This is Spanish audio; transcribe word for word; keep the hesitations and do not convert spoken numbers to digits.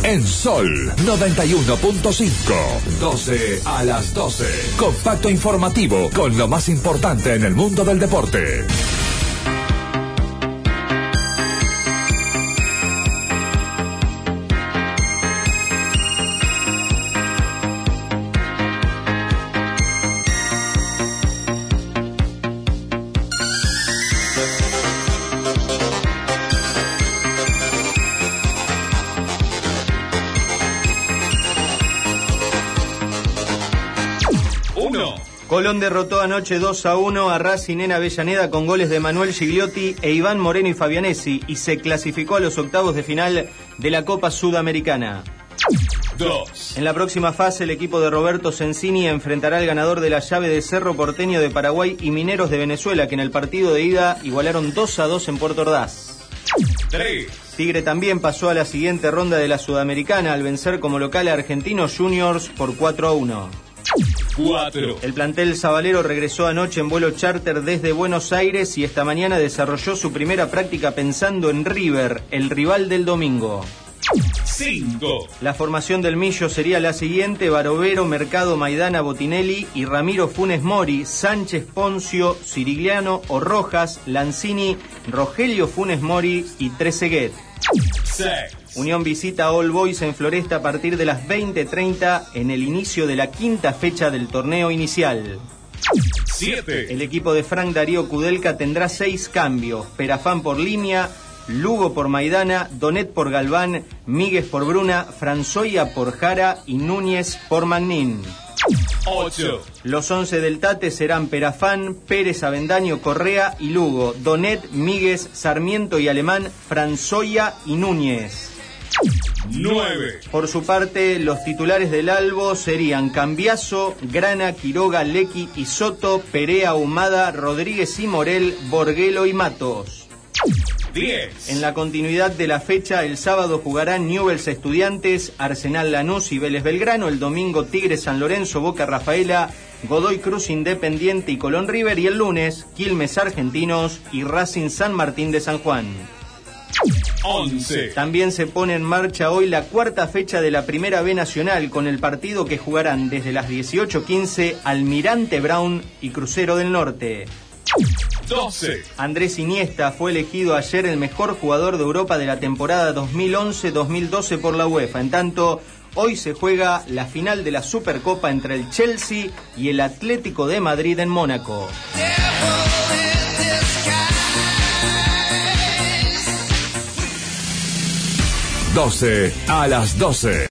En Sol noventa y uno punto cinco, doce a las doce. Compacto informativo con lo más importante en el mundo del deporte. Colón derrotó anoche dos a uno a Racing en Avellaneda con goles de Manuel Gigliotti e Iván Moreno y Fabianesi y se clasificó a los octavos de final de la Copa Sudamericana. Dos. En la próxima fase el equipo de Roberto Sensini enfrentará al ganador de la llave de Cerro Porteño de Paraguay y Mineros de Venezuela, que en el partido de ida igualaron dos a dos en Puerto Ordaz. Tres. Tigre también pasó a la siguiente ronda de la Sudamericana al vencer como local a Argentinos Juniors por cuatro a uno. Cuatro. El plantel sabalero regresó anoche en vuelo charter desde Buenos Aires y esta mañana desarrolló su primera práctica pensando en River, el rival del domingo. Cinco. La formación del Millo sería la siguiente: Barovero, Mercado, Maidana, Botinelli y Ramiro Funes Mori, Sánchez, Poncio, Cirigliano o Rojas, Lanzini, Rogelio Funes Mori y Trezeguet. Seis. Unión visita a All Boys en Floresta a partir de las veinte treinta en el inicio de la quinta fecha del torneo inicial. Siete. El equipo de Frank Darío Kudelka tendrá seis cambios: Perafán por Limia, Lugo por Maidana, Donet por Galván, Míguez por Bruna, Franzoya por Jara y Núñez por Magnín. Ocho. Los once del Tate serán Perafán, Pérez, Avendaño, Correa y Lugo, Donet, Míguez, Sarmiento y Alemán, Franzoya y Núñez. Nueve. Por su parte, los titulares del Albo serían Cambiaso, Grana, Quiroga, Lequi y Soto, Perea, Humada, Rodríguez y Morel, Borguelo y Matos. Diez. En la continuidad de la fecha, el sábado jugarán Newell's Estudiantes, Arsenal Lanús y Vélez Belgrano, el domingo Tigres San Lorenzo, Boca Rafaela, Godoy Cruz Independiente y Colón River, y el lunes Quilmes Argentinos y Racing San Martín de San Juan. Once. También se pone en marcha hoy la cuarta fecha de la Primera B Nacional, con el partido que jugarán desde las dieciocho quince Almirante Brown y Crucero del Norte. Doce. Andrés Iniesta fue elegido ayer el mejor jugador de Europa de la temporada dos mil once dos mil doce por la UEFA. En tanto, hoy se juega la final de la Supercopa entre el Chelsea y el Atlético de Madrid en Mónaco. doce a las doce.